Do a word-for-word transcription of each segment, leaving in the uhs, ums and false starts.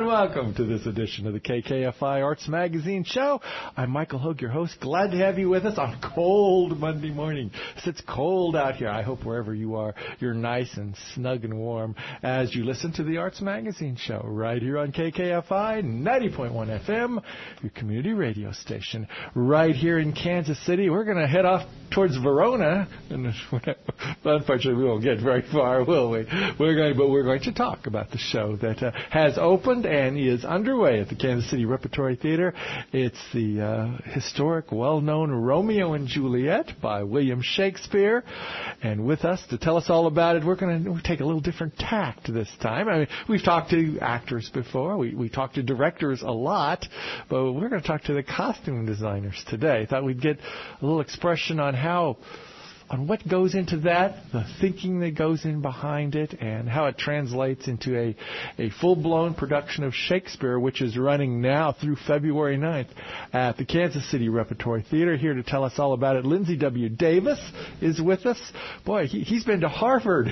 and welcome to this edition of the K K F I Arts Magazine Show. I'm Michael Hogue, your host. Glad to have you with us on a cold Monday morning. It's cold out here. I hope wherever you are, you're nice and snug and warm as you listen to the Arts Magazine Show right here on K K F I ninety point one F M, your community radio station, right here in Kansas City. We're going to head off towards Verona, and unfortunately, we won't get very far, will we? We're going, but we're going to talk about the show that uh, has opened and is underway at the Kansas City Repertory Theater. It's the uh, historic, well-known Romeo and Juliet by William Shakespeare. And with us to tell us all about it, we're going to take a little different tact this time. I mean, we've talked to actors before. We we talked to directors a lot, but we're going to talk to the costume designers today. Thought we'd get a little expression on how on what goes into that, the thinking that goes in behind it, and how it translates into a, a full-blown production of Shakespeare, which is running now through February ninth at the Kansas City Repertory Theater. Here to tell us all about it, Lindsay W. Davis is with us. Boy, he, he's been to Harvard.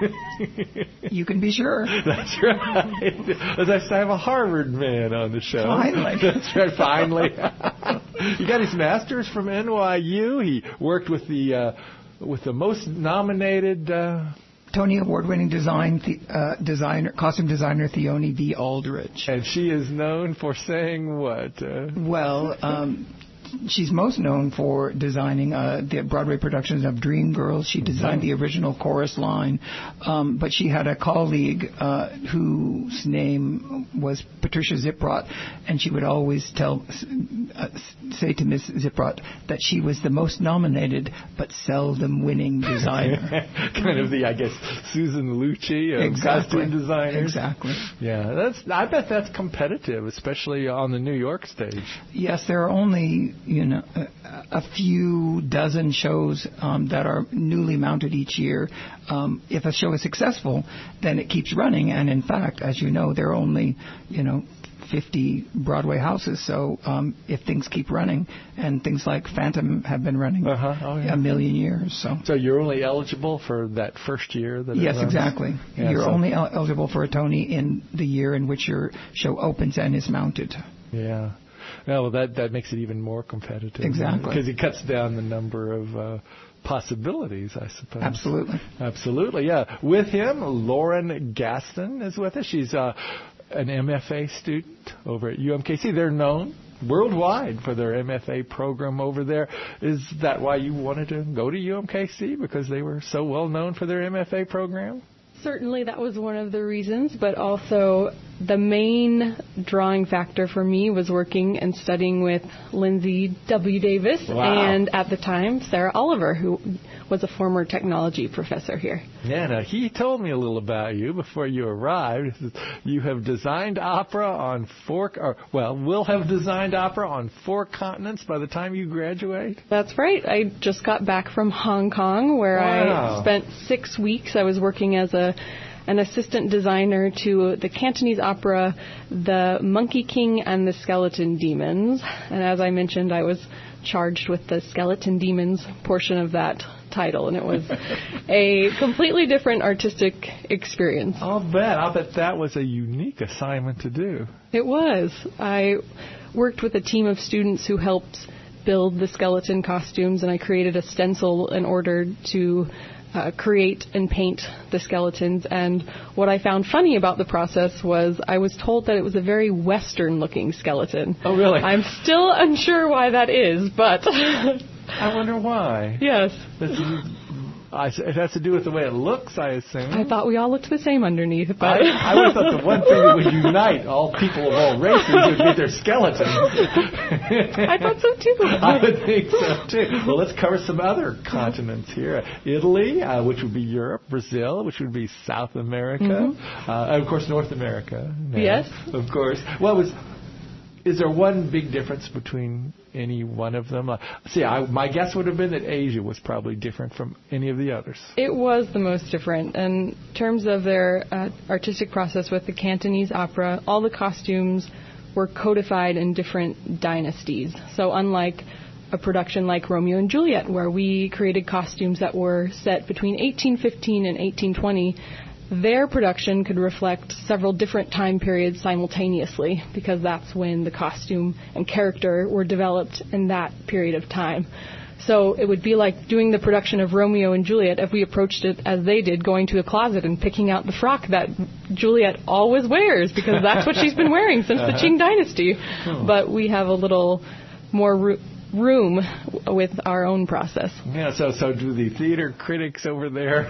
You can be sure. That's right. As I say, I have a Harvard man on the show. Finally. That's right, finally. He got his master's from N Y U. He worked with the... Uh, with the most nominated uh, Tony Award-winning design the, uh, designer, costume designer Theone V. Aldrich. And she is known for saying what? Uh, well, um, she's most known for designing uh, the Broadway productions of Dreamgirls. She designed the original chorus line, um, but she had a colleague uh, whose name was Patricia Ziprot, and she would always tell, uh, say to Miss Ziprot that she was the most nominated but seldom winning designer. Kind of the, I guess, Susan Lucci of exactly. costume designers. Exactly. Yeah, that's. I bet that's competitive, especially on the New York stage. Yes, there are only you know a, a few dozen shows um, that are newly mounted each year. Um, if a show is successful, then it keeps running, and in fact, as you know, there are only you know. fifty Broadway houses, so um, if things keep running, and things like Phantom have been running uh-huh. oh, yeah. a million years. So so you're only eligible for that first year that it Yes, runs? exactly. Yeah, you're so. only el- eligible for a Tony in the year in which your show opens and is mounted. Yeah. Well, that, that makes it even more competitive. Exactly. Because it cuts down the number of... Uh, possibilities, I suppose. Absolutely. Absolutely, yeah. With him, Lauren Gaston is with us. She's uh, an M F A student over at U M K C. They're known worldwide for their M F A program over there. Is that why you wanted to go to U M K C? Because they were so well known for their M F A program? Certainly that was one of the reasons, but also the main drawing factor for me was working and studying with Lindsay W. Davis wow. and, at the time, Sarah Oliver, who was a former technology professor here. Yeah, now he told me a little about you before you arrived. You have designed opera on four, or, well, will have designed opera on four continents by the time you graduate? That's right. I just got back from Hong Kong, where wow. I spent six weeks. I was working as a an assistant designer to the Cantonese opera, The Monkey King and the Skeleton Demons. And as I mentioned, I was charged with the Skeleton Demons portion of that title, and it was a completely different artistic experience. I'll bet. I'll bet that was a unique assignment to do. It was. I worked with a team of students who helped build the skeleton costumes, and I created a stencil in order to Uh, create and paint the skeletons. And what I found funny about the process was I was told that it was a very Western-looking skeleton. Oh, really? I'm still unsure why that is, but... I wonder why. Yes. That's, I, it has to do with the way it looks, I assume. I thought we all looked the same underneath, but... I, I would have thought the one thing that would unite all people of all races would be their skeletons. I thought so, too. I would think so, too. Well, let's cover some other continents here. Italy, uh, which would be Europe. Brazil, which would be South America. Mm-hmm. Uh, and, of course, North America. Now, yes. Of course. Well, was... Is there one big difference between any one of them? Uh, see, I, my guess would have been that Asia was probably different from any of the others. It was the most different. In terms of their uh, artistic process with the Cantonese opera, all the costumes were codified in different dynasties. So unlike a production like Romeo and Juliet, where we created costumes that were set between eighteen fifteen and eighteen twenty, their production could reflect several different time periods simultaneously, because that's when the costume and character were developed in that period of time. So it would be like doing the production of Romeo and Juliet if we approached it as they did, going to a closet and picking out the frock that Juliet always wears, because that's what she's been wearing since the Qing Dynasty. Oh. But we have a little more ro- room with our own process. Yeah, so so do the theater critics over there,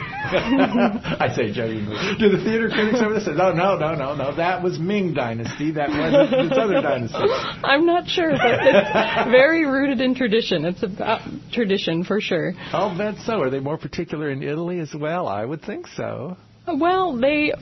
I say jokingly, do the theater critics over there say, no, no, no, no, no, that was Ming Dynasty, that wasn't this other dynasty? I'm not sure, but it's very rooted in tradition. It's about tradition for sure. I'll bet so. Are they more particular in Italy as well? I would think so. Well, they...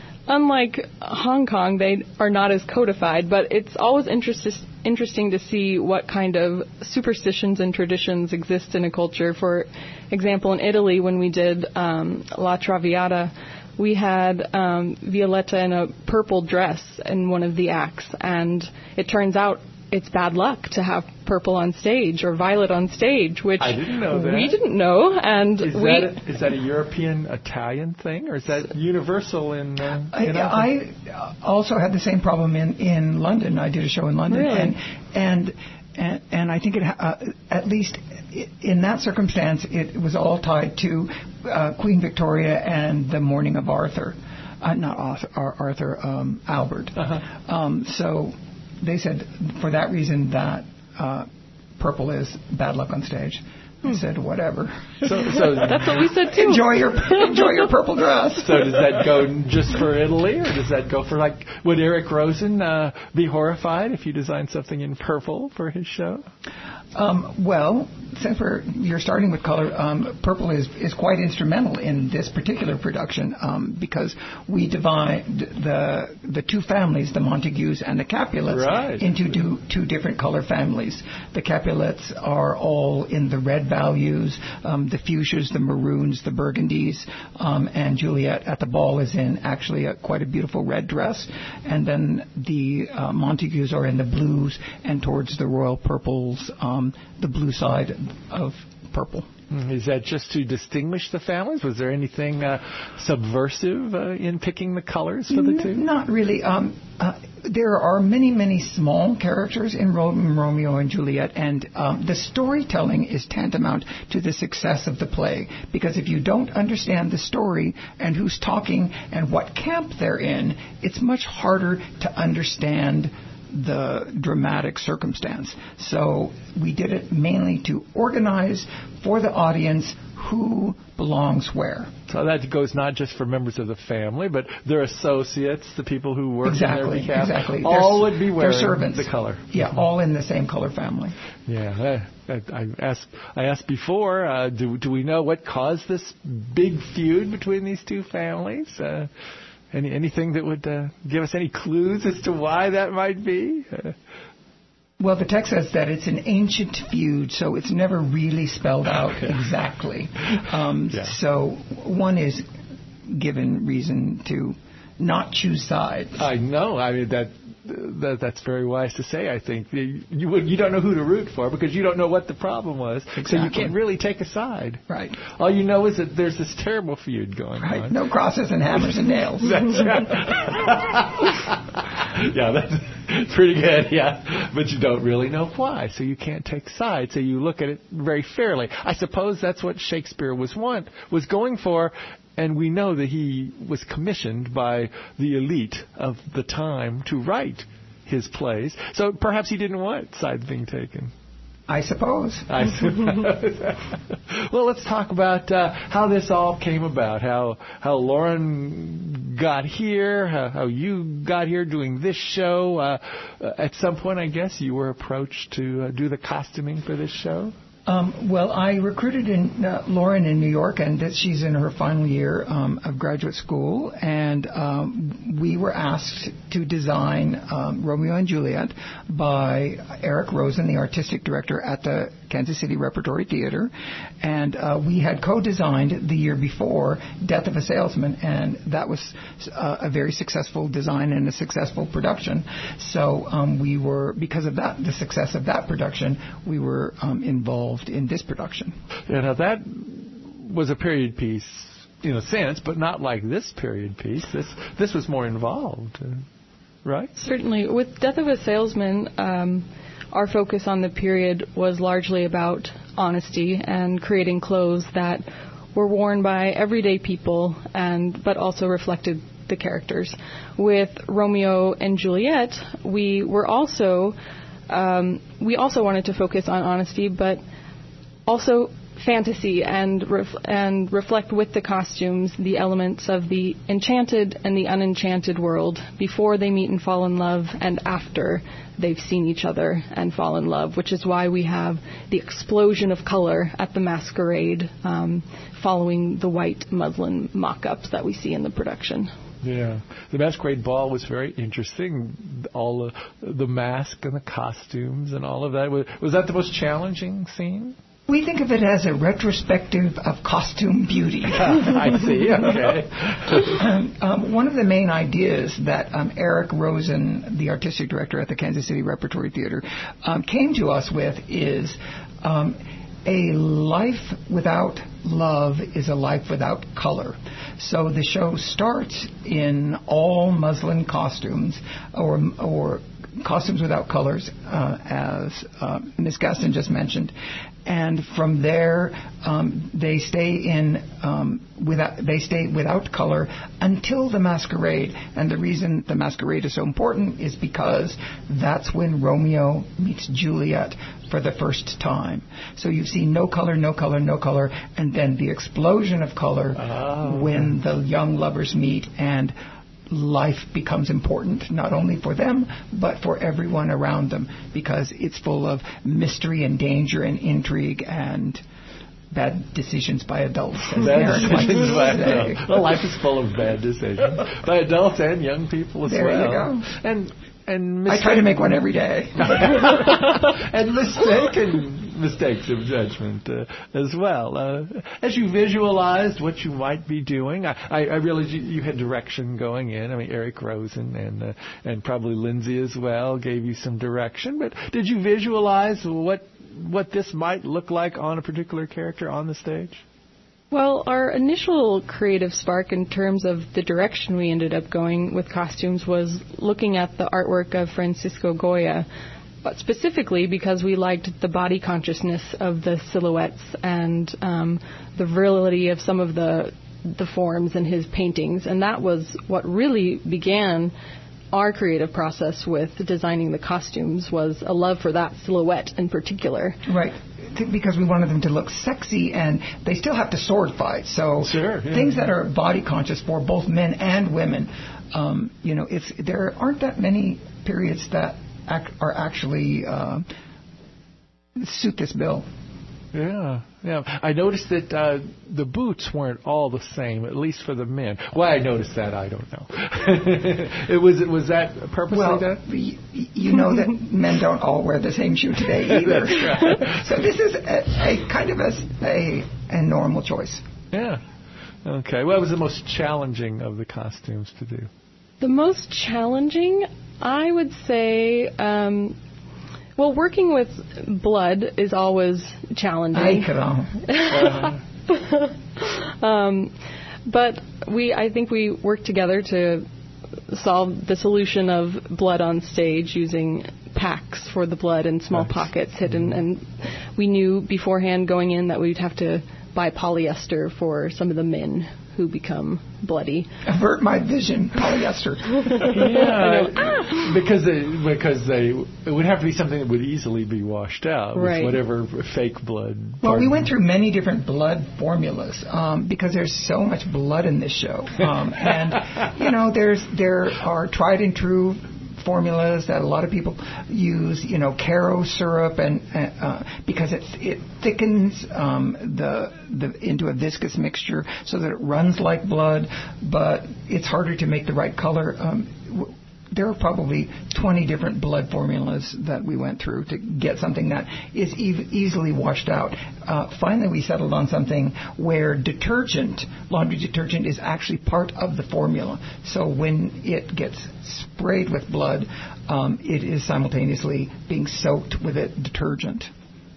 Unlike Hong Kong, they are not as codified, but it's always interest- interesting to see what kind of superstitions and traditions exist in a culture. For example, in Italy, when we did um, La Traviata, we had um, Violetta in a purple dress in one of the acts, and it turns out it's bad luck to have purple on stage or violet on stage, which I didn't know that. we didn't know. And is, we, that a, is that a European Italian thing, or is that universal in? Uh, in I, I also had the same problem in, in London. I did a show in London, really? and and and, and I think it uh, at least in that circumstance it was all tied to uh, Queen Victoria and the mourning of Arthur, uh, not Arthur, Arthur um, Albert. Uh-huh. Um, so. They said for that reason that uh, purple is bad luck on stage. I hmm. said whatever. So, so that's what we said too. Enjoy your enjoy your purple dress. So does that go just for Italy, or does that go for like? Would Eric Rosen uh, be horrified if you designed something in purple for his show? Um, well, since we're, you're starting with color, um, purple is, is quite instrumental in this particular production um, because we divide the the two families, the Montagues and the Capulets, right. into two, two different color families. The Capulets are all in the red values, um, the fuchsias, the maroons, the burgundies, um, and Juliet at the ball is in actually a, quite a beautiful red dress. And then the uh, Montagues are in the blues and towards the royal purples, um, the blue side of purple. Is that just to distinguish the families? Was there anything uh, subversive uh, in picking the colors for the two? Not really. Um, uh, there are many, many small characters in Romeo and Juliet, and um, the storytelling is tantamount to the success of the play. Because if you don't understand the story and who's talking and what camp they're in, it's much harder to understand the dramatic circumstance. So we did it mainly to organize for the audience who belongs where. So that goes not just for members of the family, but their associates, the people who work exactly, in their behalf. Exactly. All They're, would be wearing servants. the color. Yeah, mm-hmm. all in the same color family. Yeah, I, I asked. I asked before. Uh, do do we know what caused this big feud between these two families? Uh, Any anything that would uh, give us any clues as to why that might be? Uh, well, the text says that it's an ancient feud, so it's never really spelled out okay. exactly. Um, yeah. So one is given reason to not choose sides. I know. I mean that. That, that's very wise to say, I think. You, you, would, you don't know who to root for because you don't know what the problem was. Exactly. So you can't really take a side. Right. All you know is that there's this terrible feud going right. on. No crosses and hammers and nails. That's right. Yeah, that's pretty good, yeah. But you don't really know why, so you can't take sides. So you look at it very fairly. I suppose that's what Shakespeare was want was going for. And we know that he was commissioned by the elite of the time to write his plays. So perhaps he didn't want sides being taken. I suppose. I suppose. Well, let's talk about uh, how this all came about, how how Lauren got here, how, how you got here doing this show. Uh, at some point, I guess, you were approached to uh, do the costuming for this show. Um, well, I recruited in, uh, Lauren in New York, and that she's in her final year um, of graduate school, and um, we were asked to design um, Romeo and Juliet by Eric Rosen, the artistic director at the Kansas City Repertory Theater, and uh, we had co-designed the year before Death of a Salesman, and that was uh, a very successful design and a successful production. So um, we were, because of that, the success of that production, we were um, involved in this production. Yeah, now that was a period piece in a sense, but not like this period piece. This this was more involved, uh, right? Certainly. With Death of a Salesman, um, our focus on the period was largely about honesty and creating clothes that were worn by everyday people, and but also reflected the characters. With Romeo and Juliet, we were also um, we also wanted to focus on honesty, but also fantasy and ref- and reflect with the costumes the elements of the enchanted and the unenchanted world before they meet and fall in love, and after they've seen each other and fall in love, which is why we have the explosion of color at the masquerade um, following the white muslin mock-ups that we see in the production. Yeah. The Masquerade Ball was very interesting. All the, the mask and the costumes and all of that. Was, was that the most challenging scene? We think of it as a retrospective of costume beauty. I see. Okay. um, um, one of the main ideas that um, Eric Rosen, the artistic director at the Kansas City Repertory Theater, um, came to us with is um, a life without love is a life without color. So the show starts in all muslin costumes, or or costumes without colors, uh, as uh, Miz Gaston just mentioned. And from there, um, they stay in um, without they stay without color until the masquerade. And the reason the masquerade is so important is because that's when Romeo meets Juliet for the first time. So you see no color, no color, no color, and then the explosion of color oh. when the young lovers meet, and life becomes important, not only for them, but for everyone around them, because it's full of mystery and danger and intrigue and bad decisions by adults. As bad decisions by adults. Well, life is full of bad decisions by adults and young people as there well. There you go. And, and I try to make one every day. And mistaken mistakes of judgment uh, as well. Uh, as you visualized what you might be doing, I, I, I realized you, you had direction going in. I mean, Eric Rosen and uh, and probably Lindsay as well gave you some direction. But did you visualize what what this might look like on a particular character on the stage? Well, our initial creative spark in terms of the direction we ended up going with costumes was looking at the artwork of Francisco Goya, but specifically because we liked the body consciousness of the silhouettes and um, the virility of some of the the forms in his paintings. And that was what really began our creative process with designing the costumes, was a love for that silhouette in particular. Right. Because we wanted them to look sexy, and they still have to sword fight. So sure, yeah. things that are body conscious for both men and women. Um, you know, it's there aren't that many periods that ac- are actually uh, suit this bill. Yeah, yeah. I noticed that uh, the boots weren't all the same, at least for the men. Why I noticed that, I don't know. it was it was that purposely well, done? Y- you know that men don't all wear the same shoe today either. That's right. So this is a, a kind of a, a a normal choice. Yeah. Okay. What was the most challenging of the costumes to do? The most challenging, I would say. Um, Well, working with blood is always challenging. I um, but we, I think we worked together to solve the solution of blood on stage using packs for the blood and small nice. pockets hidden. And we knew beforehand going in that we'd have to buy polyester for some of the men who become bloody. Avert my vision, polyester. Yeah, because they, because they it would have to be something that would easily be washed out right. with whatever fake blood. Well, we went through many different blood formulas um, because there's so much blood in this show, um, and you know there's there are tried and true formulas that a lot of people use, you know, Caro syrup, and uh, because it it thickens um, the the into a viscous mixture so that it runs like blood, but it's harder to make the right color. Um, w- there are probably twenty different blood formulas that we went through to get something that is e- easily washed out. Uh, finally, we settled on something where detergent, laundry detergent, is actually part of the formula. So when it gets sprayed with blood, um, it is simultaneously being soaked with a detergent.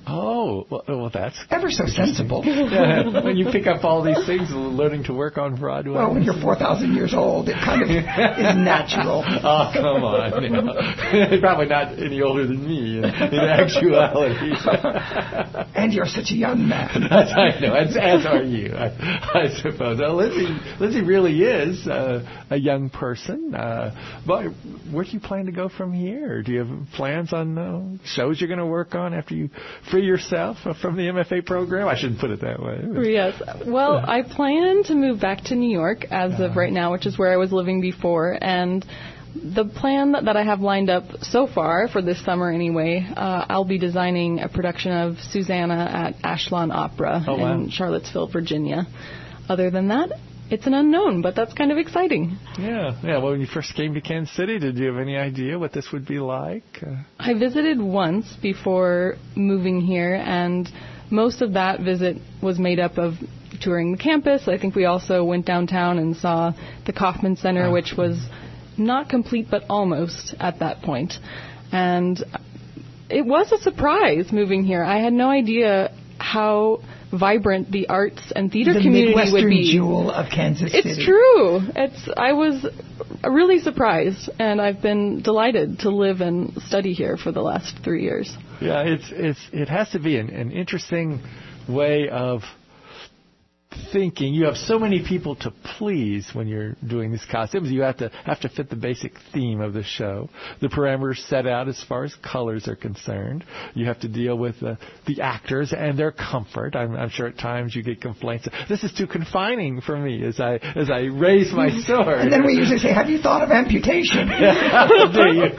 Oh, well, well that's ever so sensible. Yeah, when you pick up all these things, learning to work on Broadway. Well, when you're four thousand years old, it kind of is natural. Oh, come on. You know. Probably not any older than me in, in actuality. And you're such a young man. That's, I know, as, as are you, I, I suppose. Well, Lizzie, Lizzie really is uh, a young person. Uh, but where do you plan to go from here? Do you have plans on uh, shows you're going to work on after you free yourself from the M F A program? I shouldn't put it that way. Yes. Well, I plan to move back to New York as of right now, which is where I was living before. And the plan that I have lined up so far for this summer anyway, uh, I'll be designing a production of Susanna at Ashlon Opera oh, wow. in Charlottesville, Virginia. Other than that, it's an unknown, but that's kind of exciting. Yeah, yeah. Well, when you first came to Kansas City, did you have any idea what this would be like? Uh, I visited once before moving here, and most of that visit was made up of touring the campus. I think we also went downtown and saw the Kauffman Center, uh, which was not complete, but almost at that point. And it was a surprise moving here. I had no idea how vibrant the arts and theater the community Midwestern would be. Jewel of Kansas City. It's true. It's. I was really surprised, and I've been delighted to live and study here for the last three years. Yeah, it's it's it has to be an, an interesting way of thinking. You have so many people to please when you're doing these costumes. You have to have to fit the basic theme of the show. The parameters set out as far as colors are concerned. You have to deal with uh, the actors and their comfort. I'm, I'm sure at times you get complaints. This is too confining for me as I as I raise my sword. And then we usually say, "Have you thought of amputation?" Do you?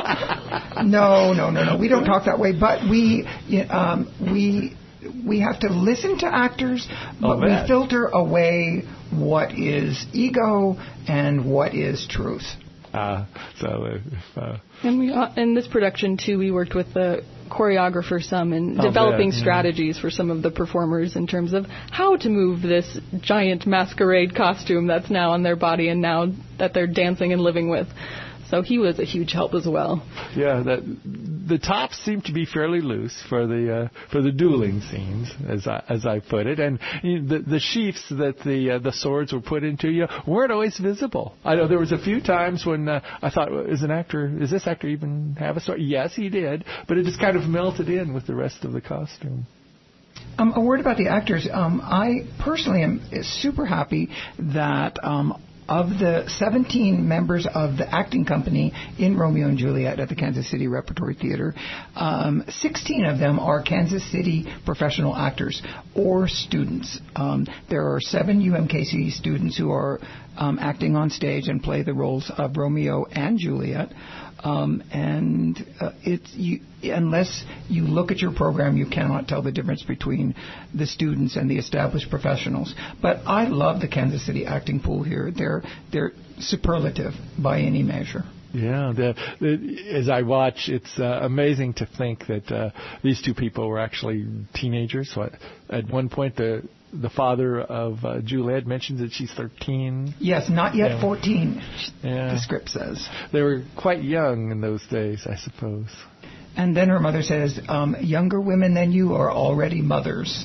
No, no, no, no. We don't talk that way. But we um, we. We have to listen to actors, but we filter away what is ego and what is truth. Uh, so, uh, and we uh, in this production too, we worked with the choreographer some in oh, developing bad, yeah. strategies for some of the performers in terms of how to move this giant masquerade costume that's now on their body and now that they're dancing and living with. So he was a huge help as well. Yeah, that, the tops seem to be fairly loose for the uh, for the dueling scenes, as I, as I put it, and you know, the the sheaths that the uh, the swords were put into you weren't always visible. I know there was a few times when uh, I thought, is an actor, does this actor even have a sword? Yes, he did, but it just kind of melted in with the rest of the costume. Um, a word about the actors. Um, I personally am super happy that. Um, Of the seventeen members of the acting company in Romeo and Juliet at the Kansas City Repertory Theater, um, sixteen of them are Kansas City professional actors or students. Um, there are seven U M K C students who are um, acting on stage and play the roles of Romeo and Juliet. Um, and uh, it's you, unless you look at your program, you cannot tell the difference between the students and the established professionals. But I love the Kansas City acting pool here. They're they're superlative by any measure. Yeah, the, the, as I watch, it's uh, amazing to think that uh, these two people were actually teenagers. So at one point, the the father of uh, Juliet mentions that she's thirteen. Yes, not yet yeah. fourteen, yeah. the script says. They were quite young in those days, I suppose. And then her mother says, um, younger women than you are already mothers.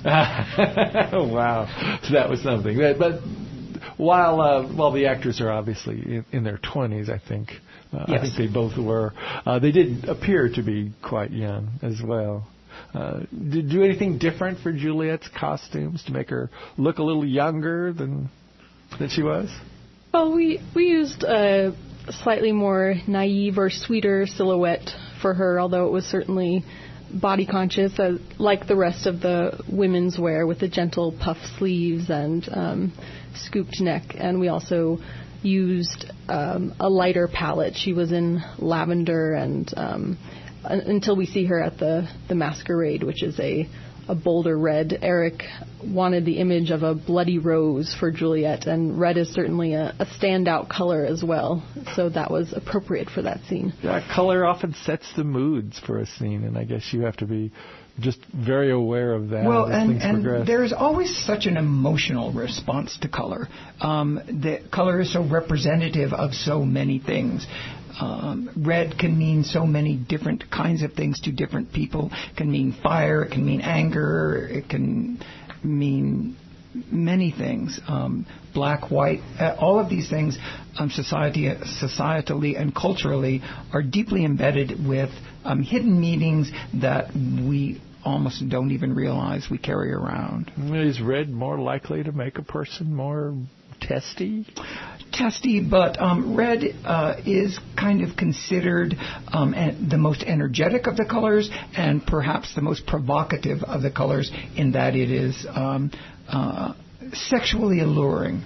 Wow. So that was something. But, but while uh, while the actors are obviously in, in their twenties, I think, uh, yes. I think they both were, uh, they did appear to be quite young as well. Uh, did you do anything different for Juliet's costumes to make her look a little younger than than she was? Well, we we used a slightly more naive or sweeter silhouette for her, although it was certainly body conscious, uh, like the rest of the women's wear, with the gentle puff sleeves and um, scooped neck. And we also used um, a lighter palette. She was in lavender and um, until we see her at the, the masquerade, which is a, a bolder red. Eric wanted the image of a bloody rose for Juliet, and red is certainly a, a standout color as well, so that was appropriate for that scene. Yeah, color often sets the moods for a scene, and I guess you have to be just very aware of that well, as and, things and progress. There's always such an emotional response to color. Um, the color is so representative of so many things. Um, red can mean so many different kinds of things to different people. It can mean fire. It can mean anger. It can mean many things. Um, black, white, uh, all of these things, um, society, societally and culturally, are deeply embedded with um, hidden meanings that we almost don't even realize we carry around. Is red more likely to make a person more testy? Testy, but um, red uh, is kind of considered um, en- the most energetic of the colors and perhaps the most provocative of the colors in that it is um, uh, sexually alluring.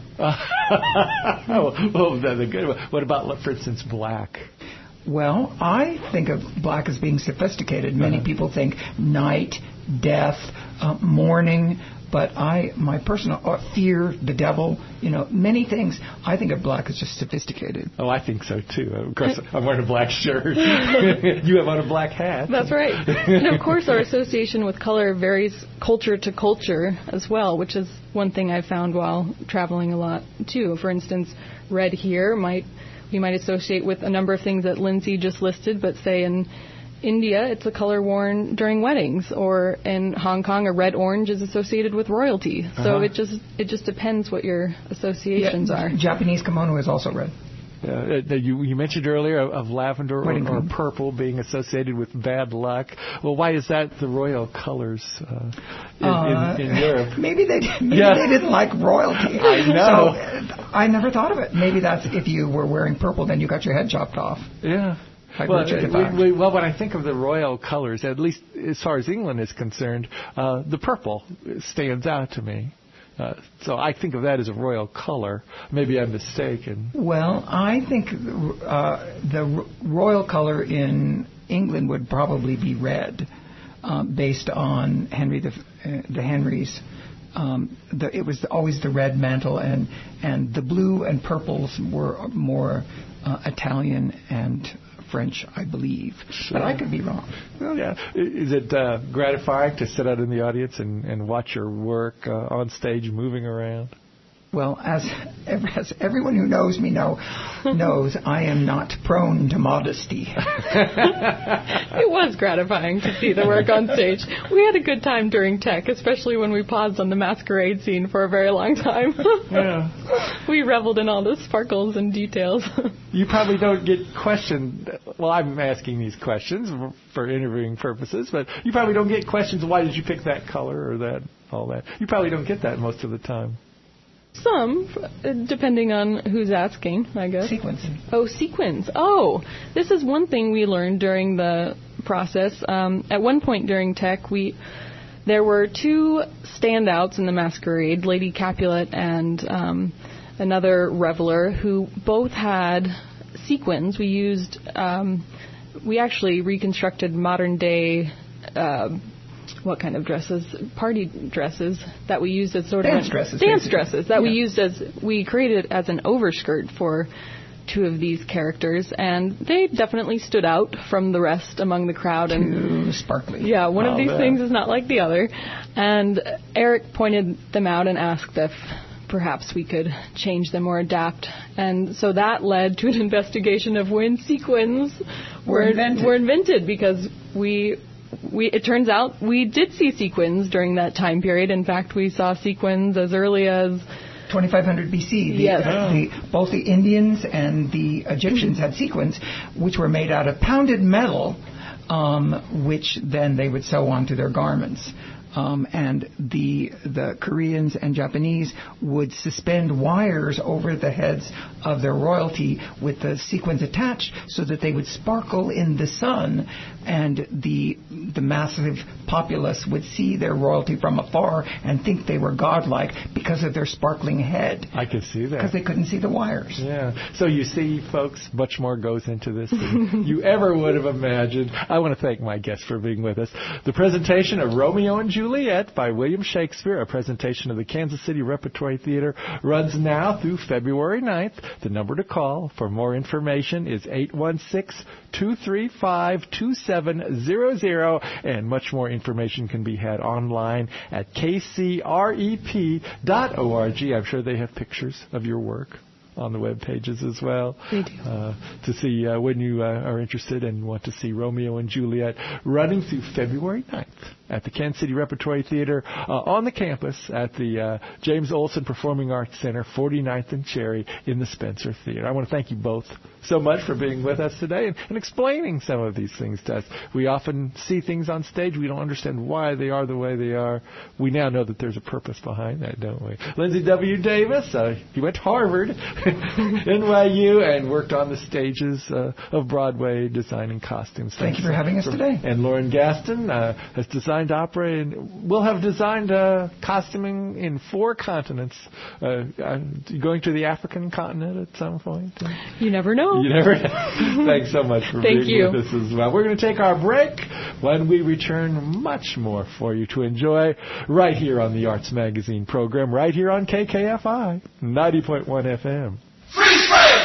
oh, oh, that's a good one. What about, for instance, black? Well, I think of black as being sophisticated. Many uh-huh. people think night, death, uh, mourning. But I, my personal uh, fear, the devil, you know, many things. I think of black as just sophisticated. Oh, I think so too. Of course, I'm wearing a black shirt. You have on a black hat. That's right. And of course, our association with color varies culture to culture as well, which is one thing I found while traveling a lot too. For instance, red here might we might associate with a number of things that Lindsay just listed, but say in India, it's a color worn during weddings, or in Hong Kong, a red orange is associated with royalty. So uh-huh. it just it just depends what your associations yeah, are. Japanese kimono is also red. Uh, you, you mentioned earlier of, of lavender or, or purple being associated with bad luck. Well, why is that the royal colors uh, in, uh, in, in Europe? Maybe they maybe yeah. they didn't like royalty. I know. So, I never thought of it. Maybe that's if you were wearing purple, then you got your head chopped off. Yeah. Like well, we, we, well, when I think of the royal colors, at least as far as England is concerned, uh, the purple stands out to me. Uh, so I think of that as a royal color. Maybe I'm mistaken. Well, I think uh, the royal color in England would probably be red, um, based on Henry the uh, the Henrys. Um, the, it was always the red mantle, and and the blue and purples were more uh, Italian and French, I believe, sure. But I could be wrong. Well, yeah. Is it uh, gratifying to sit out in the audience and, and watch your work uh, on stage moving around? Well, as, as everyone who knows me know, knows, I am not prone to modesty. It was gratifying to see the work on stage. We had a good time during tech, especially when we paused on the masquerade scene for a very long time. Yeah. We reveled in all the sparkles and details. You probably don't get questioned. Well, I'm asking these questions for interviewing purposes, but you probably don't get questions, why did you pick that color or that, all that. You probably don't get that most of the time. Some, depending on who's asking, I guess. Sequins. Oh, sequins. Oh, this is one thing we learned during the process. Um, at one point during tech, we there were two standouts in the masquerade, Lady Capulet and um, another reveler, who both had sequins. We used, um, we actually reconstructed modern day. Uh, What kind of dresses? Party dresses that we used as sort dance of dresses. Dance basically. dresses that yeah. we used as we created as an overskirt for two of these characters, and they definitely stood out from the rest among the crowd. And too sparkly. Yeah, one oh, of these man. things is not like the other. And Eric pointed them out and asked if perhaps we could change them or adapt. And so that led to an investigation of when sequins were, were invented. were invented because we. We, it turns out we did see sequins during that time period. In fact, we saw sequins as early as twenty-five hundred B C. The, yes. uh, the, both the Indians and the Egyptians had sequins, which were made out of pounded metal, um, which then they would sew onto their garments. Um, and the the Koreans and Japanese would suspend wires over the heads of their royalty with the sequins attached so that they would sparkle in the sun, and the the massive populace would see their royalty from afar and think they were godlike because of their sparkling head. I can see that. Because they couldn't see the wires. Yeah. So you see, folks, much more goes into this than you ever would have imagined. I want to thank my guests for being with us. The presentation of Romeo and Juliet by William Shakespeare, a presentation of the Kansas City Repertory Theater, runs now through February ninth. The number to call for more information is eight one six, two three five, two seven zero zero, and much more information can be had online at k c rep dot org. I'm sure they have pictures of your work on the web pages as well. We do. Uh, to see uh, when you uh, are interested and want to see Romeo and Juliet, running through February ninth at the Kansas City Repertory Theater uh, on the campus at the uh, James Olson Performing Arts Center, forty-ninth and Cherry in the Spencer Theater. I want to thank you both so much for being with us today and, and explaining some of these things to us. We often see things on stage. We don't understand why they are the way they are. We now know that there's a purpose behind that, don't we? Lindsay W. Davis, uh, he went to Harvard, N Y U, and worked on the stages uh, of Broadway, designing costumes. Thank you for having us today. And Lauren Gaston uh, has designed opera and will have designed uh, costuming in four continents. Uh, uh, going to the African continent at some point? You never know. You never know. Thanks so much for Thank being you. with us as well. We're going to take our break. When we return, much more for you to enjoy right here on the Arts Magazine program, right here on K K F I ninety point one F M. Freeze frame!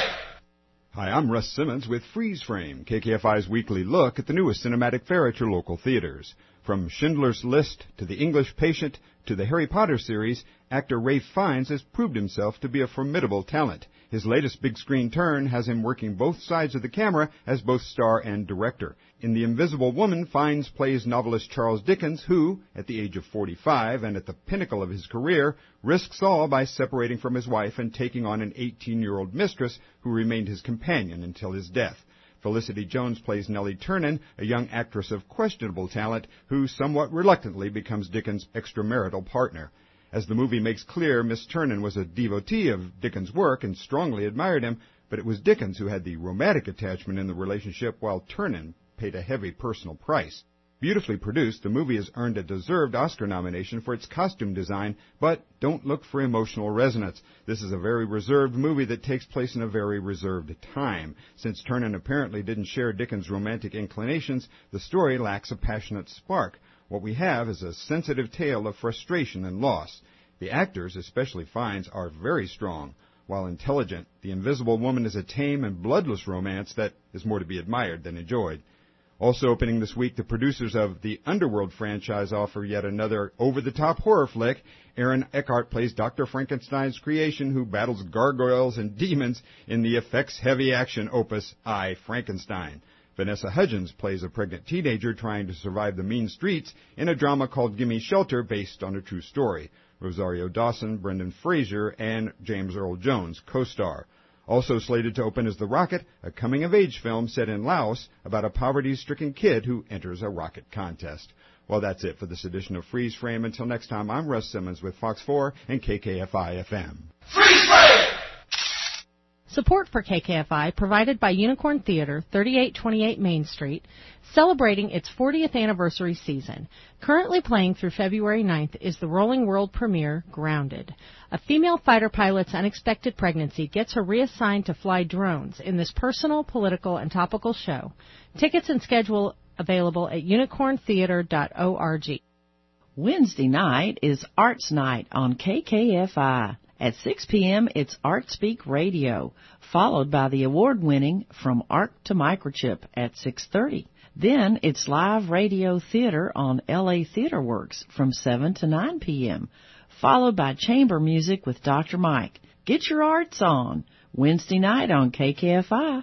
Hi, I'm Russ Simmons with Freeze Frame, K K F I's weekly look at the newest cinematic fare at your local theaters. From Schindler's List to The English Patient to the Harry Potter series, actor Ralph Fiennes has proved himself to be a formidable talent. His latest big-screen turn has him working both sides of the camera as both star and director. In The Invisible Woman, Fiennes plays novelist Charles Dickens, who, at the age of forty-five and at the pinnacle of his career, risks all by separating from his wife and taking on an eighteen-year-old mistress who remained his companion until his death. Felicity Jones plays Nellie Ternan, a young actress of questionable talent who somewhat reluctantly becomes Dickens' extramarital partner. As the movie makes clear, Miss Ternan was a devotee of Dickens' work and strongly admired him, but it was Dickens who had the romantic attachment in the relationship, while Ternan paid a heavy personal price. Beautifully produced, the movie has earned a deserved Oscar nomination for its costume design, but don't look for emotional resonance. This is a very reserved movie that takes place in a very reserved time. Since Ternan apparently didn't share Dickens' romantic inclinations, the story lacks a passionate spark. What we have is a sensitive tale of frustration and loss. The actors, especially Fiennes, are very strong. While intelligent, The Invisible Woman is a tame and bloodless romance that is more to be admired than enjoyed. Also opening this week, the producers of the Underworld franchise offer yet another over-the-top horror flick. Aaron Eckhart plays Doctor Frankenstein's creation, who battles gargoyles and demons in the effects-heavy action opus I, Frankenstein. Vanessa Hudgens plays a pregnant teenager trying to survive the mean streets in a drama called Gimme Shelter, based on a true story. Rosario Dawson, Brendan Fraser, and James Earl Jones co-star. Also slated to open is The Rocket, a coming-of-age film set in Laos about a poverty-stricken kid who enters a rocket contest. Well, that's it for this edition of Freeze Frame. Until next time, I'm Russ Simmons with Fox four and K K F I F M. Freeze frame! Support for K K F I provided by Unicorn Theater, thirty-eight twenty-eight Main Street, celebrating its fortieth anniversary season. Currently playing through February ninth is the Rolling World premiere, Grounded. A female fighter pilot's unexpected pregnancy gets her reassigned to fly drones in this personal, political, and topical show. Tickets and schedule available at unicorn theater dot org. Wednesday night is Arts Night on K K F I. At six p.m., it's Art Speak Radio, followed by the award-winning From Arc to Microchip at six thirty. Then it's live radio theater on L A Theater Works from seven to nine p.m., followed by chamber music with Doctor Mike. Get your arts on. Wednesday night on K K F I.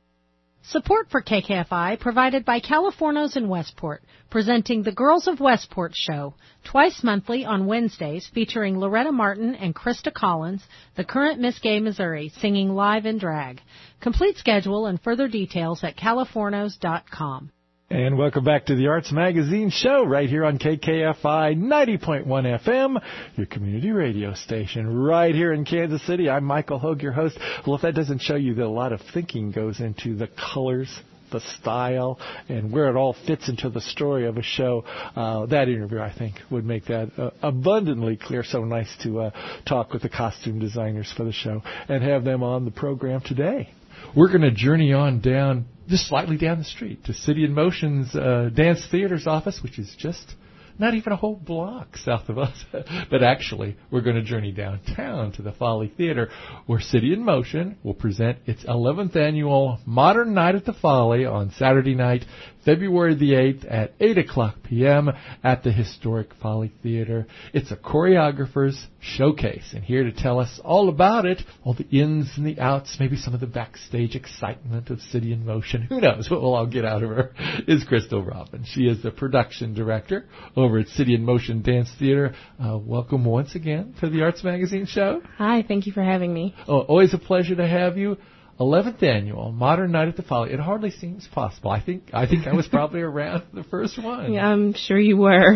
Support for K K F I provided by Californos in Westport, presenting the Girls of Westport show, twice monthly on Wednesdays, featuring Loretta Martin and Krista Collins, the current Miss Gay Missouri, singing live in drag. Complete schedule and further details at californos dot com. And welcome back to the Arts Magazine show right here on K K F I ninety point one F M, your community radio station right here in Kansas City. I'm Michael Hogue, your host. Well, if that doesn't show you that a lot of thinking goes into the colors, the style, and where it all fits into the story of a show, uh, that interview, I think, would make that uh, abundantly clear. So nice to uh, talk with the costume designers for the show and have them on the program today. We're going to journey on down, just slightly down the street, to City in Motion's uh, Dance Theater's office, which is just not even a whole block south of us. But actually, we're going to journey downtown to the Folly Theater, where City in Motion will present its eleventh annual Modern Night at the Folly on Saturday night, February the eighth at eight o'clock p.m. at the Historic Folly Theater. It's a choreographer's showcase, and here to tell us all about it, all the ins and the outs, maybe some of the backstage excitement of City in Motion, who knows what we'll all get out of her, is Crystal Robin. She is the production director over at City in Motion Dance Theater. Uh, welcome once again to the Arts Magazine Show. Hi, thank you for having me. Oh, always a pleasure to have you. eleventh annual Modern Night at the Folly. It hardly seems possible. I think I think I was probably around the first one. Yeah, I'm sure you were.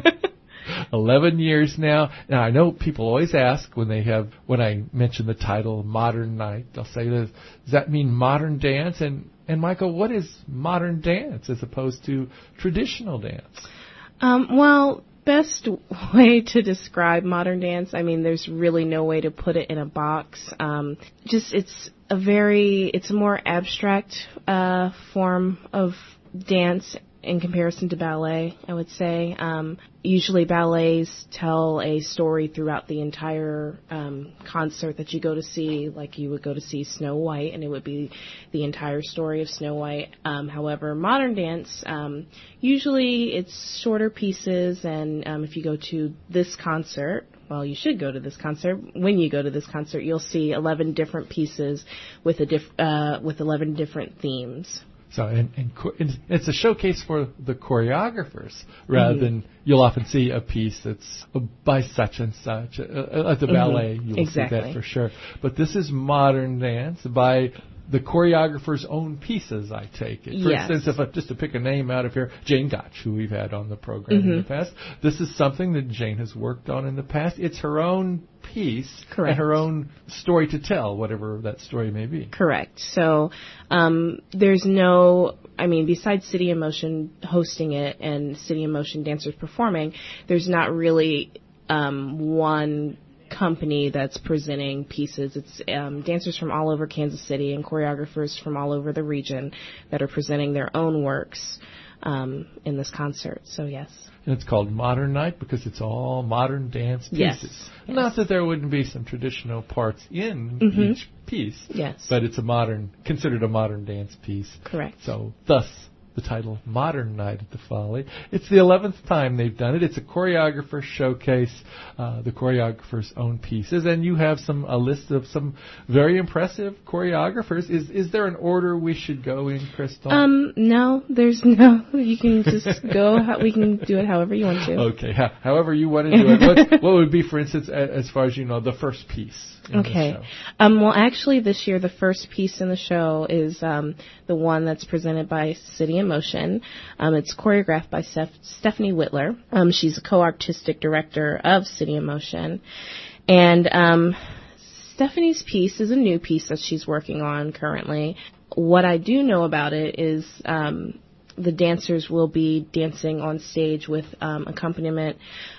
Eleven years now. Now I know people always ask when they have when I mention the title Modern Night, they'll say, "Does that mean modern dance?" And and Michael, what is modern dance as opposed to traditional dance? Um, well, best way to describe modern dance, I mean, there's really no way to put it in a box. Um, just it's a very, it's a more abstract uh, form of dance in comparison to ballet, I would say. Um, usually ballets tell a story throughout the entire um, concert that you go to see, like you would go to see Snow White, and it would be the entire story of Snow White. Um, however, modern dance, um, usually it's shorter pieces, and um, if you go to this concert, well, you should go to this concert. When you go to this concert, you'll see eleven different pieces with a diff- uh, with eleven different themes. So, and, and, and it's a showcase for the choreographers rather mm-hmm. than you'll often see a piece that's by such and such. Uh, at the ballet, mm-hmm. you'll exactly. see that for sure. But this is modern dance by the choreographer's own pieces, I take it. For yes. instance, if I, just to pick a name out of here, Jane Gotch, who we've had on the program mm-hmm. in the past, this is something that Jane has worked on in the past. It's her own piece Correct. and her own story to tell, whatever that story may be. Correct. So um, there's no, I mean, besides City in Motion hosting it and City in Motion dancers performing, there's not really um, one company that's presenting pieces. It's um, dancers from all over Kansas City and choreographers from all over the region that are presenting their own works um, in this concert. So, yes. And it's called Modern Night because it's all modern dance pieces. Yes. Not yes. that there wouldn't be some traditional parts in mm-hmm. each piece. Yes. But it's a modern, considered a modern dance piece. Correct. So, thus, the title Modern Night at the Folly. It's the eleventh time they've done it. It's a choreographer showcase, uh, the choreographer's own pieces, and you have some a list of some very impressive choreographers. Is is there an order we should go in, Crystal? Um, no, there's no. You can just go. How, we can do it however you want to. Okay, ho- however you want to do it. What, what would be, for instance, a, as far as you know, the first piece in okay. the show? Um, well, actually, this year the first piece in the show is um, the one that's presented by City in Motion. Um, it's choreographed by Steph- Stephanie Whitler. Um, she's a co-artistic director of City in Motion. And um, Stephanie's piece is a new piece that she's working on currently. What I do know about it is um, the dancers will be dancing on stage with um, accompaniment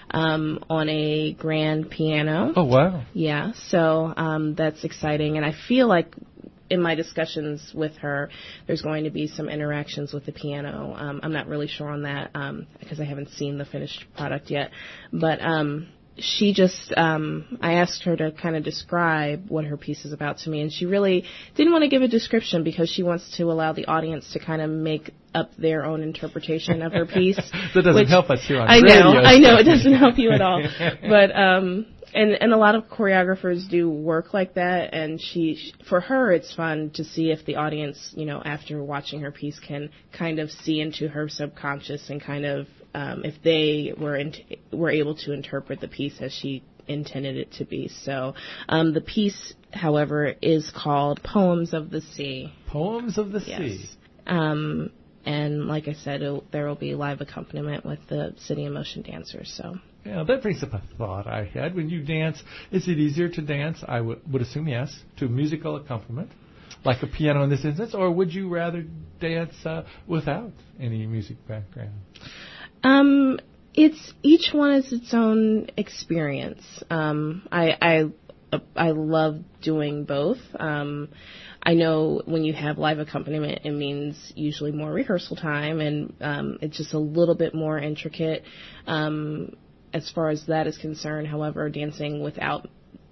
um, on a grand piano. Oh, wow. Yeah, so um, that's exciting. And I feel like in my discussions with her, there's going to be some interactions with the piano. Um, I'm not really sure on that um, because I haven't seen the finished product yet. But um, she just, um, I asked her to kind of describe what her piece is about to me, and she really didn't want to give a description because she wants to allow the audience to kind of make up their own interpretation of her piece. That doesn't which, help us here on I radio. know, I know, it doesn't help you at all. But um, and and a lot of choreographers do work like that, and she, for her, it's fun to see if the audience, you know, after watching her piece, can kind of see into her subconscious and kind of um, if they were in, were able to interpret the piece as she intended it to be. So um, the piece, however, is called Poems of the Sea. Poems of the yes. Sea. Um, and like I said, it'll, there will be live accompaniment with the City in Motion dancers. So. Yeah, that brings up a thought I had. When you dance, is it easier to dance, I w- would assume yes, to musical accompaniment, like a piano in this instance, or would you rather dance uh, without any music background? Um, it's each one is its own experience. Um, I, I, I love doing both. Um, I know when you have live accompaniment, it means usually more rehearsal time, and um, it's just a little bit more intricate. Um, As far as that is concerned, however, dancing without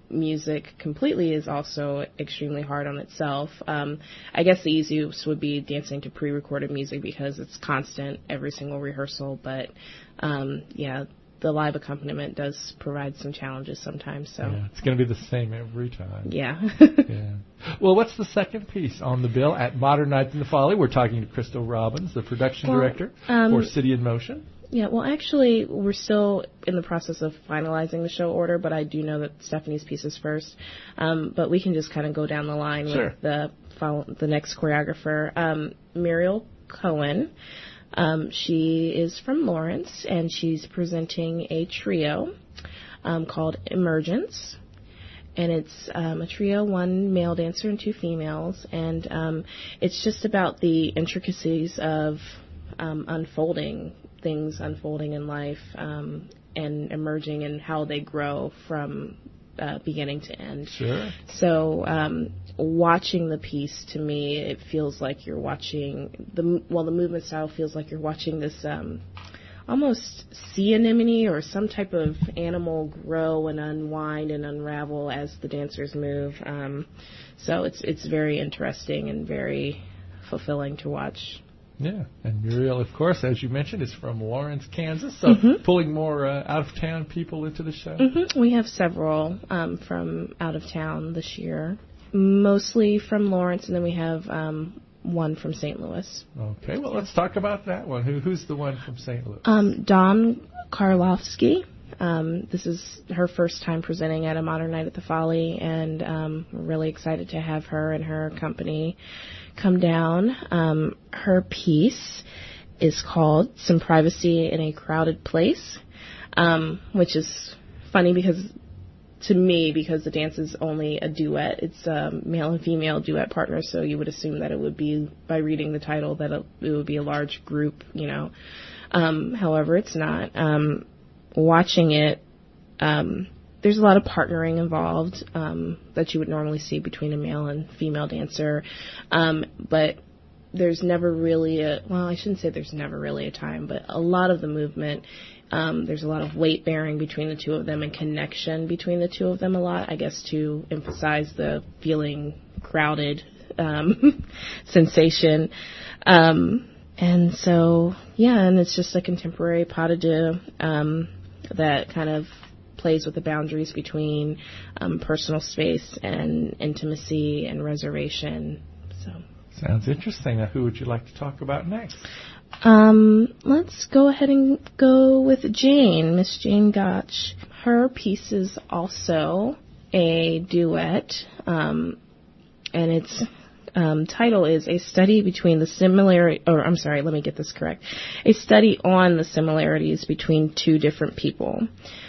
music completely is also extremely hard on itself. Um, I guess the easiest would be dancing to pre-recorded music because it's constant every single rehearsal. But um, yeah, the live accompaniment does provide some challenges sometimes. So yeah, it's going to be the same every time. Yeah. yeah. Well, what's the second piece on the bill at Modern Night in the Folly? We're talking to Crystal Robbins, the production well, director um, for City in Motion. Yeah, well, actually, we're still in the process of finalizing the show order, but I do know that Stephanie's piece is first. Um, but we can just kind of go down the line sure. with the follow, the next choreographer, um, Muriel Cohen. Um, she is from Lawrence, and she's presenting a trio um, called Emergence. And it's um, a trio, one male dancer and two females. And um, it's just about the intricacies of um, unfolding things unfolding in life um, and emerging and how they grow from uh, beginning to end. Sure. So um, watching the piece, to me, it feels like you're watching, the well, the movement style feels like you're watching this um, almost sea anemone or some type of animal grow and unwind and unravel as the dancers move. Um, so it's it's very interesting and very fulfilling to watch. Yeah, and Muriel, of course, as you mentioned, is from Lawrence, Kansas, so mm-hmm. pulling more uh, out-of-town people into the show. Mm-hmm. We have several um, from out of town this year, mostly from Lawrence, and then we have um, one from Saint Louis. Okay, well, let's talk about that one. Who, who's the one from Saint Louis? Um, Dawn Karlofsky. Um, this is her first time presenting at a Modern Night at the Folly, and um, we're really excited to have her and her company come down. Um, her piece is called Some Privacy in a Crowded Place, um, which is funny because to me, because the dance is only a duet. It's a male and female duet partners, so you would assume that it would be, by reading the title, that it would be a large group, you know. Um, however, it's not. Um, watching it, um, there's a lot of partnering involved um, that you would normally see between a male and female dancer, um, but there's never really a, well, I shouldn't say there's never really a time, but a lot of the movement, um, there's a lot of weight bearing between the two of them and connection between the two of them a lot, I guess, to emphasize the feeling crowded um, sensation. Um, and so, yeah, and it's just a contemporary pas de deux um, that kind of plays with the boundaries between um, personal space and intimacy and reservation. So sounds interesting. Now, who would you like to talk about next? Um, let's go ahead and go with Jane, Miss Jane Gotch. Her piece is also a duet, um, and its um, title is A Study Between the Similarity, or I'm sorry, let me get this correct. A Study on the Similarities Between Two Different People.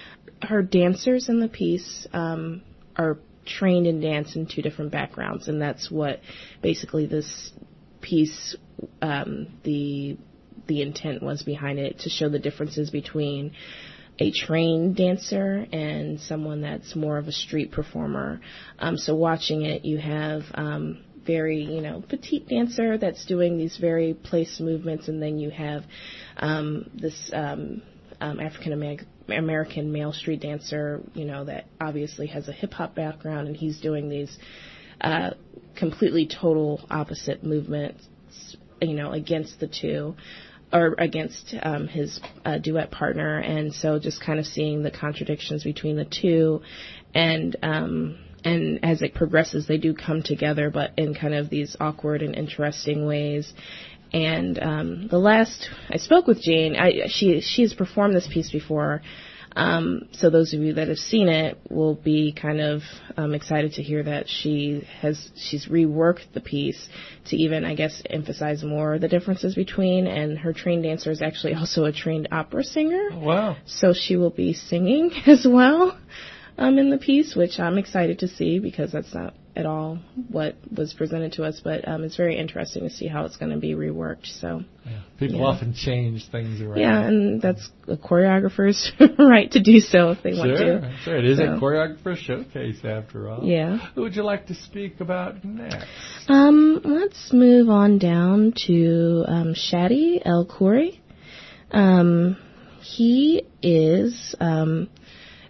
Her dancers in the piece um, are trained in dance in two different backgrounds, and that's what basically this piece, um, the the intent was behind it, to show the differences between a trained dancer and someone that's more of a street performer. Um, so watching it, you have um, very, you know, petite dancer that's doing these very place movements, and then you have um, this um, um, African American American male street dancer, you know, that obviously has a hip hop background, and he's doing these uh, completely total opposite movements, you know, against the two, or against um, his uh, duet partner. And so just kind of seeing the contradictions between the two, and um, and as it progresses, they do come together, but in kind of these awkward and interesting ways. And um, the last I spoke with Jane, I, she she has performed this piece before, um, so those of you that have seen it will be kind of um, excited to hear that she has she's reworked the piece to even, I guess, emphasize more the differences between. And her trained dancer is actually also a trained opera singer. Wow! So she will be singing as well um, in the piece, which I'm excited to see because that's not at all what was presented to us, but um, it's very interesting to see how it's going to be reworked. So yeah. People yeah. often change things around. Yeah, and that's a choreographer's right to do so if they sure, want to. Sure, it is so. a choreographer showcase after all. Yeah. Who would you like to speak about next? Um, let's move on down to um, Shadi El Khoury. Um, he is um,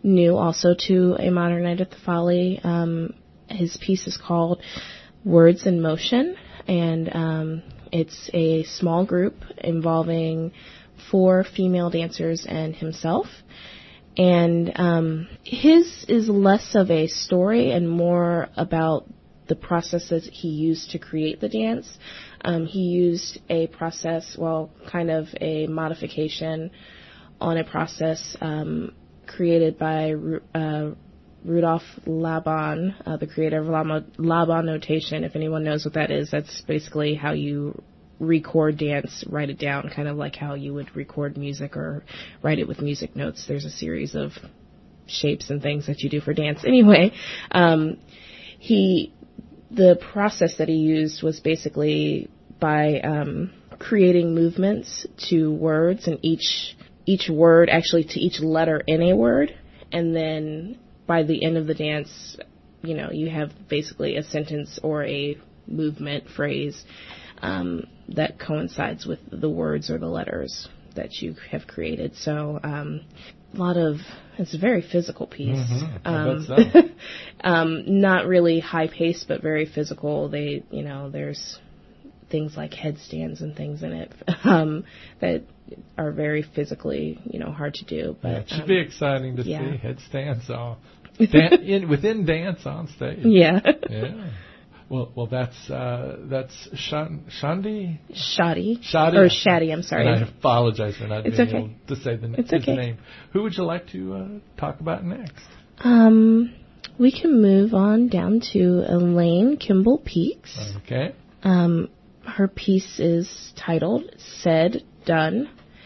new also to A Modern Night at the Folly. Um, his piece is called Words in Motion, and um, it's a small group involving four female dancers and himself. And um, his is less of a story and more about the processes he used to create the dance. Um, he used a process, well, kind of a modification on a process um, created by uh, Rudolf Laban, uh, the creator of Laban notation. If anyone knows what that is, that's basically how you record dance, write it down, kind of like how you would record music or write it with music notes. There's a series of shapes and things that you do for dance. Anyway, um, he, the process that he used was basically by um, creating movements to words, and each each word, actually to each letter in a word, and then by the end of the dance, you know, you have basically a sentence or a movement phrase um, that coincides with the words or the letters that you have created. So um, a lot of, it's a very physical piece. Mm-hmm. Um, so. um, not really high paced, but very physical. They, you know, there's things like headstands and things in it um, that are very physically, you know, hard to do. But yeah, it should um, be exciting to yeah. see headstands all dan- in, within dance on stage. Yeah. Yeah. Well, well, that's uh, that's Shan- Shandi. Shadi. Shadi. Or Shadi. I'm sorry. And I apologize for not It's being okay. able to say the, It's his okay. name. Who would you like to uh, talk about next? Um, we can move on down to Elaine Kimball Peaks. Okay. Um, her piece is titled "Said Done,"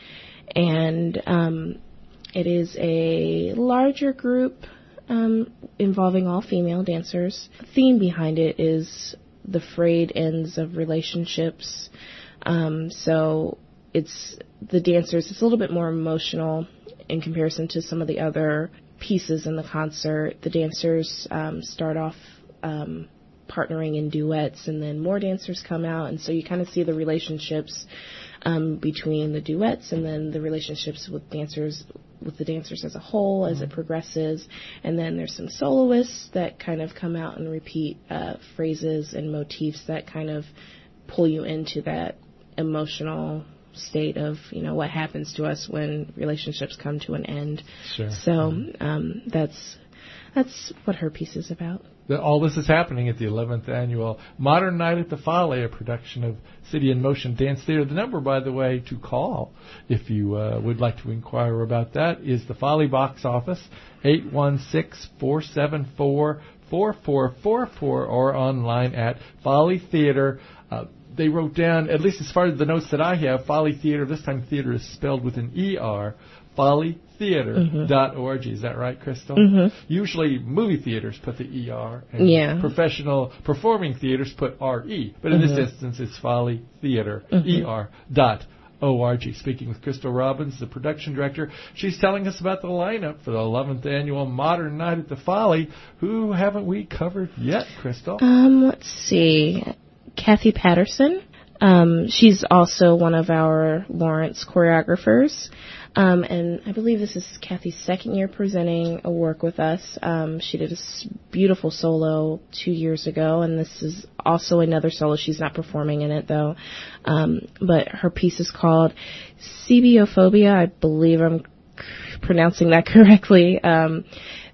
and um, it is a larger group um, involving all female dancers. The theme behind it is the frayed ends of relationships. Um, so it's the dancers. It's a little bit more emotional in comparison to some of the other pieces in the concert. The dancers um, start off um, partnering in duets, and then more dancers come out, and so you kind of see the relationships um, between the duets, and then the relationships with dancers, with the dancers as a whole as it progresses. And then there's some soloists that kind of come out and repeat uh, phrases and motifs that kind of pull you into that emotional state of, you know, what happens to us when relationships come to an end. Sure. So um, that's that's what her piece is about. The, all this is happening at the eleventh Annual Modern Night at the Folly, a production of City in Motion Dance Theater. The number, by the way, to call if you uh, would like to inquire about that is the Folly box office, eight one six, four seven four, four four four four, or online at Folly Theater. Uh, they wrote down, at least as far as the notes that I have, Folly Theater, this time theater is spelled with an E R, folly theater dot org. Mm-hmm. Is that right, Crystal? Mm-hmm. Usually movie theaters put the E R, and yeah. professional performing theaters put R E. But in mm-hmm. this instance, it's Folly Theater, mm-hmm. E R dot O R G. Speaking with Crystal Robbins, the production director, she's telling us about the lineup for the eleventh Annual Modern Night at the Folly. Who haven't we covered yet, Crystal? Um, let's see. Kathy Patterson. Um, she's also one of our Lawrence choreographers. Um, and I believe this is Kathy's second year presenting a work with us. Um, she did a beautiful solo two years ago, and this is also another solo. She's not performing in it, though. Um, but her piece is called Sebiophobia. I believe I'm pronouncing that correctly. Um,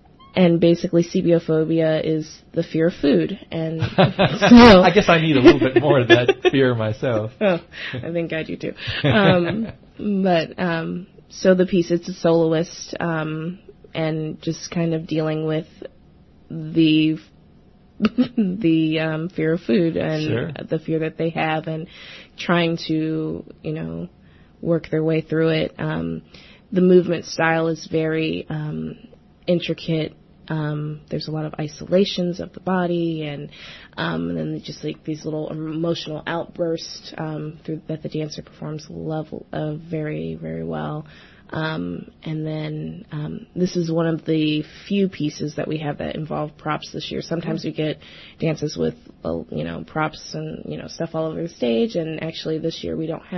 and basically, sebiophobia is the fear of food. And so I guess I need a little bit more of that fear myself. Oh, I think I do too. Um, but um, so the piece, it's a soloist, um, and just kind of dealing with the the um, fear of food and sure. the fear that they have, and trying to, you know, work their way through it. Um, the movement style is very um, intricate. Um, there's a lot of isolations of the body, and, um, and then just like these little emotional outbursts um, through, that the dancer performs level uh, very, very well. Um, and then um, this is one of the few pieces that we have that involve props this year. Sometimes we get dances with, uh, you know, props and, you know, stuff all over the stage, and actually this year we don't have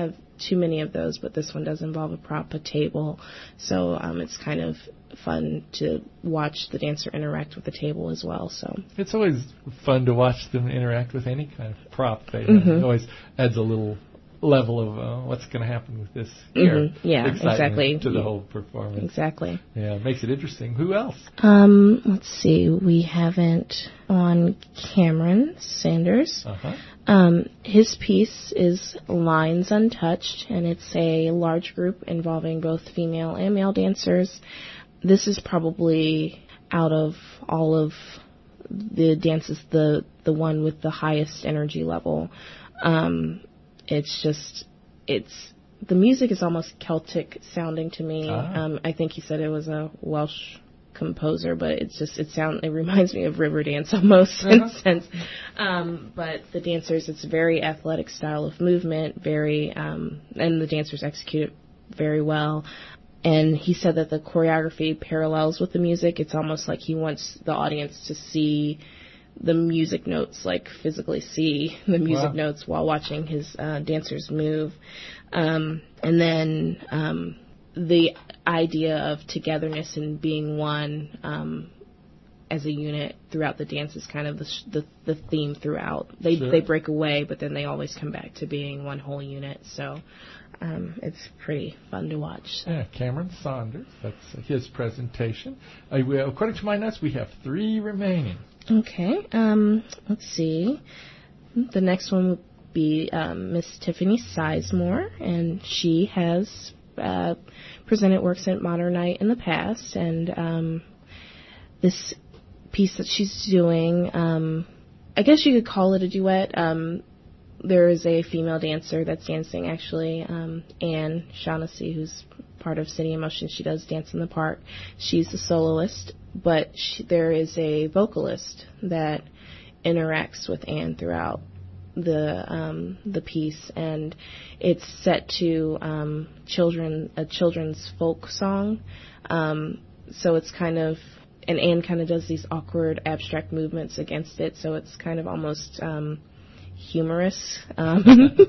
too many of those, but this one does involve a prop, a table. So um, it's kind of fun to watch the dancer interact with the table as well. So it's always fun to watch them interact with any kind of prop they have. Mm-hmm. It always adds a little level of uh, what's going to happen with this here. Mm-hmm. Yeah, exactly. To the whole performance. Exactly. Yeah, it makes it interesting. Who else? Um, let's see. We haven't on Cameron Sanders. Uh-huh. Um, his piece is Lines Untouched, and it's a large group involving both female and male dancers. This is probably, out of all of the dances, the, the one with the highest energy level. Um, it's just, it's, the music is almost Celtic sounding to me. Ah. Um, I think he said it was a Welsh composer, but it's just, it sound, it reminds me of Riverdance almost in a sense. Um, but the dancers, it's a very athletic style of movement, very, um, and the dancers execute it very well. And he said that the choreography parallels with the music. It's almost like he wants the audience to see the music notes, like physically see the music Wow. notes while watching his uh, dancers move. Um, and then um, the idea of togetherness and being one um, as a unit throughout the dance is kind of the sh- the, the theme throughout. They Sure. they break away, but then they always come back to being one whole unit. So um, it's pretty fun to watch. So. Yeah, Cameron Saunders. That's his presentation. Uh, we, according to my notes, we have three remaining. Okay. Um, let's see. The next one would be um, Miss Tiffany Sizemore, and she has uh, presented works at Modern Night in the past, and um, this piece that she's doing, um, I guess you could call it a duet. Um, there is a female dancer that's dancing, actually, um, Anne Shaughnessy, who's part of City in Motion. She does Dance in the Park. She's a soloist, but she, there is a vocalist that interacts with Anne throughout the um, the piece, and it's set to um, children a children's folk song. Um, so it's kind of, and Anne kind of does these awkward abstract movements against it, so it's kind of almost um, humorous um,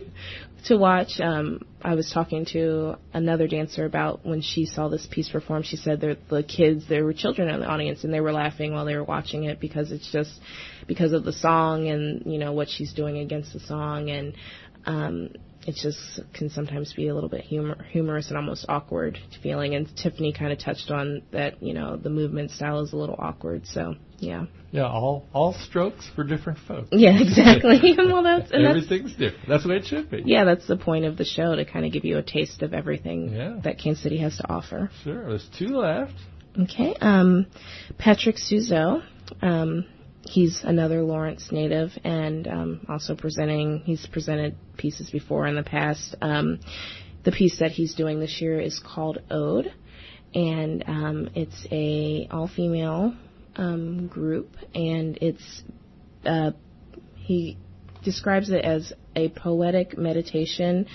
to watch. Um, I was talking to another dancer about when she saw this piece performed. She said that the kids, there were children in the audience, and they were laughing while they were watching it because it's just because of the song and, you know, what she's doing against the song. And um, it just can sometimes be a little bit humor, humorous and almost awkward feeling. And Tiffany kind of touched on that, you know, the movement style is a little awkward. So, yeah. Yeah, all all strokes for different folks. Yeah, exactly. well, that's and Everything's that's, different. That's the way it should be. Yeah, that's the point of the show, to kind of give you a taste of everything yeah. that Kansas City has to offer. Sure. There's two left. Okay. Um, Patrick Suzeau. Um, he's another Lawrence native, and um, also presenting. He's presented pieces before in the past. Um, the piece that he's doing this year is called Ode, and um, it's a all-female Um, group, and it's uh, he describes it as a poetic meditation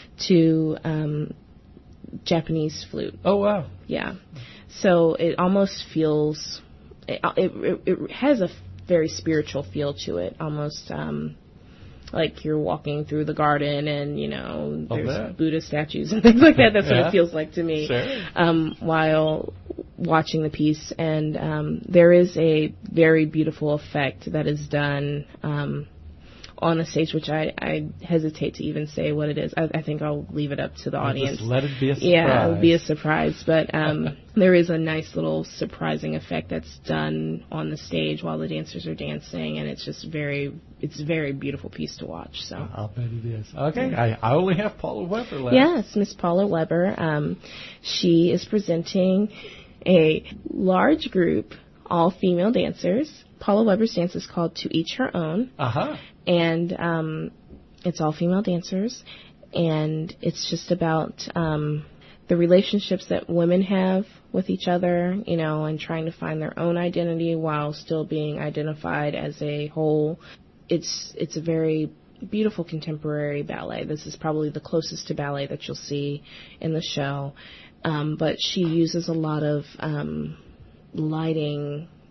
to um, Japanese flute. Oh wow! Yeah, so it almost feels it, it, it has a very spiritual feel to it, almost um, like you're walking through the garden and, you know, there's oh, Buddha statues and things like that. That's yeah. what it feels like to me. Sure. Um, while watching the piece, and um, there is a very beautiful effect that is done um, on the stage, which I, I hesitate to even say what it is. I, I think I'll leave it up to the audience. Just let it be a surprise. Yeah, it'll be a surprise. But um, there is a nice little surprising effect that's done on the stage while the dancers are dancing, and it's just very, it's a very beautiful piece to watch. So I'll bet it is. Okay, I, I only have Paula Weber left. Yes, Miss Paula Weber. Um, she is presenting a large group, all female dancers. Paula Weber's dance is called To Each Her Own. Uh-huh. And um, it's all female dancers. And it's just about um, the relationships that women have with each other, you know, and trying to find their own identity while still being identified as a whole. It's it's a very beautiful contemporary ballet. This is probably the closest to ballet that you'll see in the show. Um, but she uses a lot of um, lighting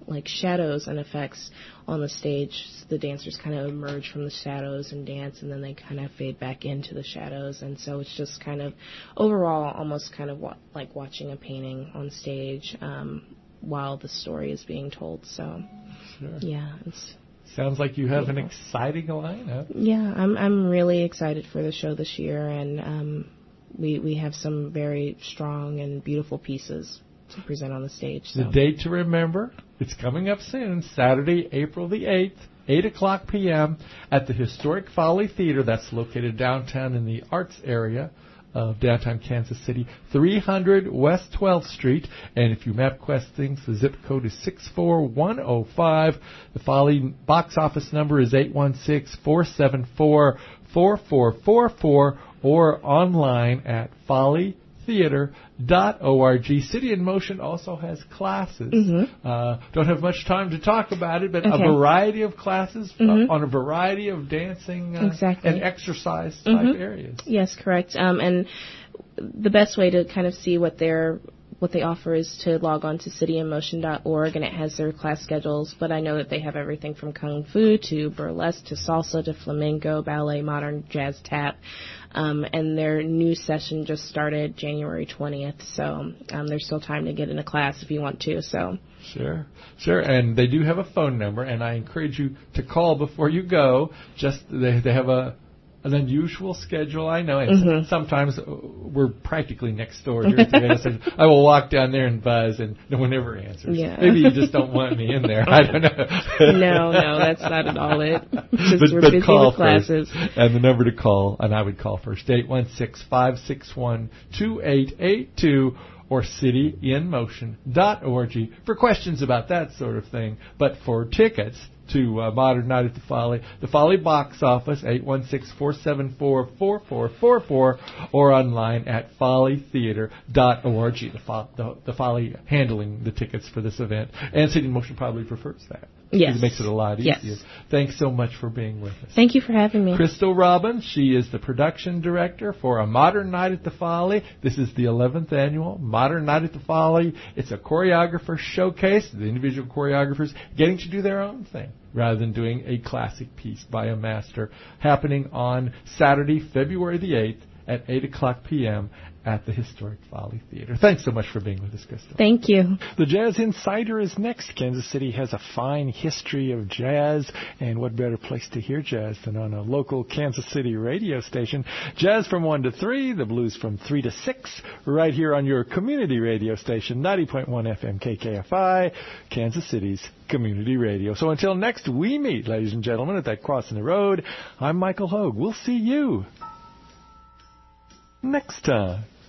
like shadows and effects on the stage. The dancers kind of emerge from the shadows and dance, and then they kind of fade back into the shadows. And so it's just kind of overall almost kind of wa- like watching a painting on stage um, while the story is being told. So, sure. yeah, it's sounds like you have beautiful. An exciting lineup. Yeah, I'm I'm really excited for the show this year, and um, we we have some very strong and beautiful pieces to present on the stage. So. The date to remember, it's coming up soon, Saturday, April the eighth, eight o'clock p.m. at the Historic Folly Theater. That's located downtown in the arts area of downtown Kansas City, three hundred West twelfth Street. And if you MapQuest things, the zip code is six four one zero five. The Folly box office number is eight one six, four seven four, four four four four, or online at folly theater dot org. City in Motion also has classes. Mm-hmm. Uh, don't have much time to talk about it, but okay. a variety of classes mm-hmm. uh, on a variety of dancing uh, exactly. and exercise type mm-hmm. areas. Yes, correct. Um, and the best way to kind of see what they're what they offer is to log on to city in motion dot org, and it has their class schedules. But I know that they have everything from kung fu to burlesque to salsa to flamenco, ballet, modern, jazz, tap. Um, and their new session just started January twentieth, so um, there's still time to get in a class if you want to. So Sure, sure. And they do have a phone number, and I encourage you to call before you go. Just they they have a an unusual schedule, I know, and mm-hmm. sometimes we're practically next door here at the radio station. I will walk down there and buzz, and no one ever answers. Yeah. Maybe you just don't want me in there. I don't know. no, no, that's not at all it. Just but, we're but busy call with classes. First, and the number to call, and I would call first, eight one six, five six one, two eight eight two, or city in motion dot org for questions about that sort of thing. But for tickets to uh, Modern Night at the Folly, the Folly box office, eight one six, four seven four, four four four four, or online at folly theater dot org. The, fo- the, the Folly handling the tickets for this event. And City in Motion probably prefers that. Yes. It makes it a lot easier. Yes. Thanks so much for being with us. Thank you for having me. Crystal Robbins, she is the production director for A Modern Night at the Folly. This is the eleventh annual Modern Night at the Folly. It's a choreographer showcase, the individual choreographers getting to do their own thing rather than doing a classic piece by a master, happening on Saturday, February the eighth at eight o'clock p.m. at the Historic Folly Theater. Thanks so much for being with us, Crystal. Thank you. The Jazz Insider is next. Kansas City has a fine history of jazz, and what better place to hear jazz than on a local Kansas City radio station. Jazz from one to three, the blues from three to six, right here on your community radio station, ninety point one F M K K F I, Kansas City's community radio. So until next we meet, ladies and gentlemen, at that crossing the road, I'm Michael Hogue. We'll see you next time.